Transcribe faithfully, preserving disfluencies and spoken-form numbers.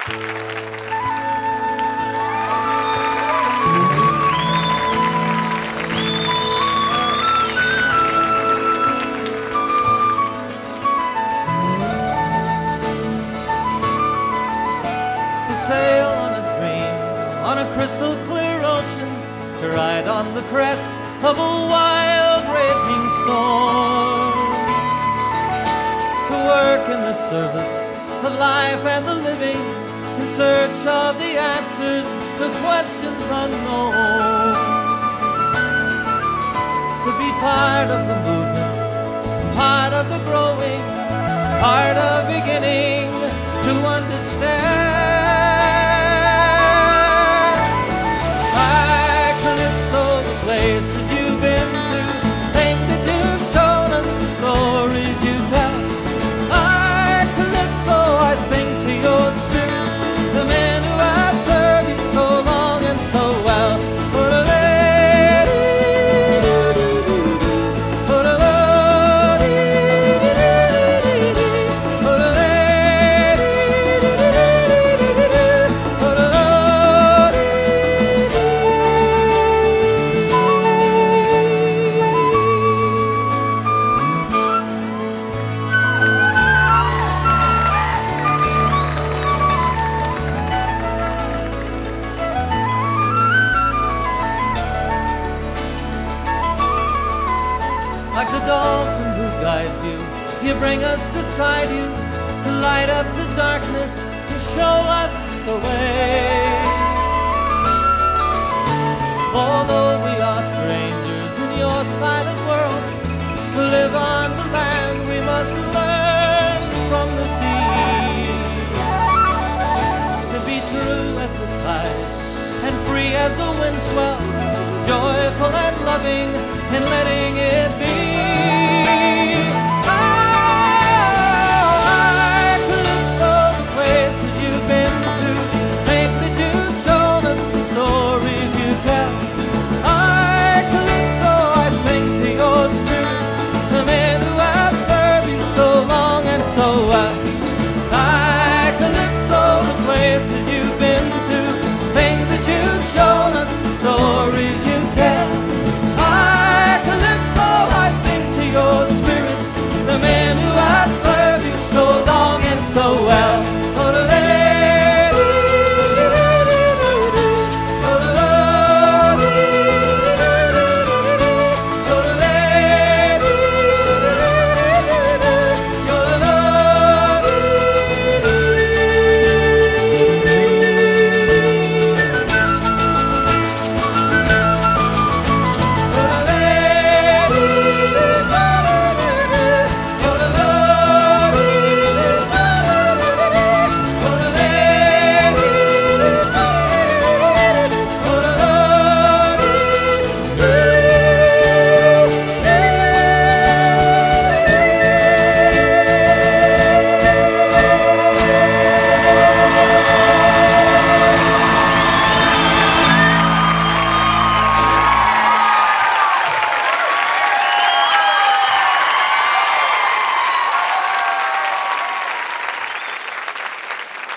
Sail on a dream, on a crystal clear ocean, to ride on the crest of a wild raging storm, to work in the service of life and the living, in search of the answers to questions unknown, to be part of the movement, part of the growing, part of beginning to understand. Places you've been to, things that you've shown us, the stories you tell. I, Calypso, I sing to your spirit, the men who have served you so long and so well. Put a like the dolphin who guides you, you bring us beside you to light up the darkness and show us the way. Although we are strangers in your silent world, to live on the land we must learn from the sea, to be true as the tide and free as a wind swell, joyful and loving in letting it be.